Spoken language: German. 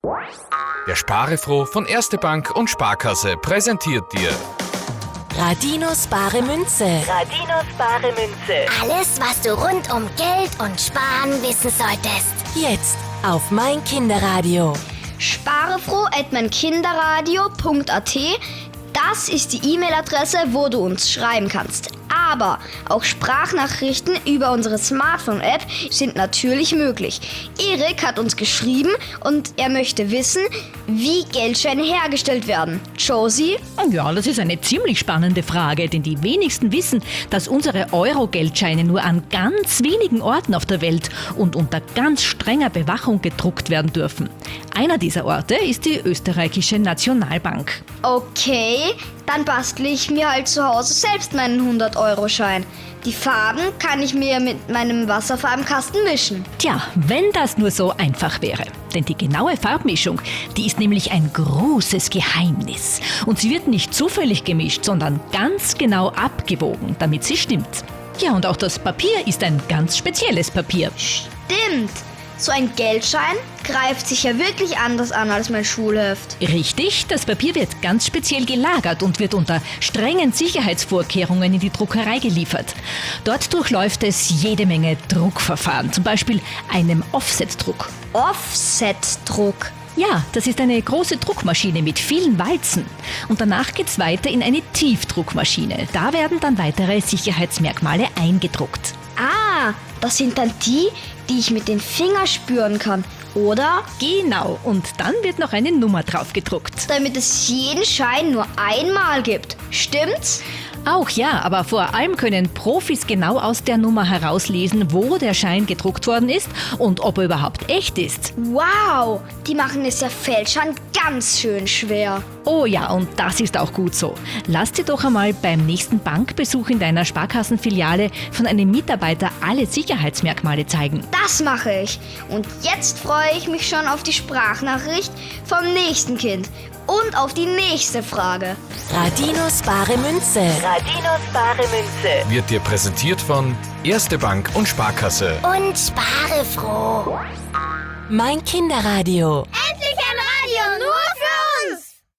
Der Sparefroh von Erste Bank und Sparkasse präsentiert dir Radinos bare Münze. Radinos bare Münze. Alles, was du rund um Geld und Sparen wissen solltest. Jetzt auf mein Kinderradio. sparefroh@meinkinderradio.at. Das ist die E-Mail-Adresse, wo du uns schreiben kannst. Aber auch Sprachnachrichten über unsere Smartphone-App sind natürlich möglich. Erik hat uns geschrieben und er möchte wissen, wie Geldscheine hergestellt werden. Josie? Ja, das ist eine ziemlich spannende Frage, denn die wenigsten wissen, dass unsere Euro-Geldscheine nur an ganz wenigen Orten auf der Welt und unter ganz strenger Bewachung gedruckt werden dürfen. Einer dieser Orte ist die österreichische Nationalbank. Okay, dann bastle ich mir halt zu Hause selbst meinen 100-Euro-Schein. Die Farben kann ich mir mit meinem Wasserfarbenkasten mischen. Tja, wenn das nur so einfach wäre. Denn die genaue Farbmischung, die ist nämlich ein großes Geheimnis. Und sie wird nicht zufällig gemischt, sondern ganz genau abgewogen, damit sie stimmt. Ja, und auch das Papier ist ein ganz spezielles Papier. Stimmt! So ein Geldschein greift sich ja wirklich anders an als mein Schulheft. Richtig, das Papier wird ganz speziell gelagert und wird unter strengen Sicherheitsvorkehrungen in die Druckerei geliefert. Dort durchläuft es jede Menge Druckverfahren, zum Beispiel einem Offsetdruck. Offsetdruck? Ja, das ist eine große Druckmaschine mit vielen Walzen. Und danach geht's weiter in eine Tiefdruckmaschine. Da werden dann weitere Sicherheitsmerkmale eingedruckt. Ah, das sind dann die ich mit den Fingern spüren kann, oder? Genau, und dann wird noch eine Nummer drauf gedruckt. Damit es jeden Schein nur einmal gibt. Stimmt's? Auch ja, aber vor allem können Profis genau aus der Nummer herauslesen, wo der Schein gedruckt worden ist und ob er überhaupt echt ist. Wow, die machen es ja Fälschern ganz schön schwer. Oh ja, und das ist auch gut so. Lass dir doch einmal beim nächsten Bankbesuch in deiner Sparkassenfiliale von einem Mitarbeiter alle Sicherheitsmerkmale zeigen. Das mache ich. Und jetzt freue ich mich schon auf die Sprachnachricht vom nächsten Kind. Und auf die nächste Frage. Radinos bare Münze. Radinos bare Münze. wird dir präsentiert von Erste Bank und Sparkasse. Und spare froh. Mein Kinderradio.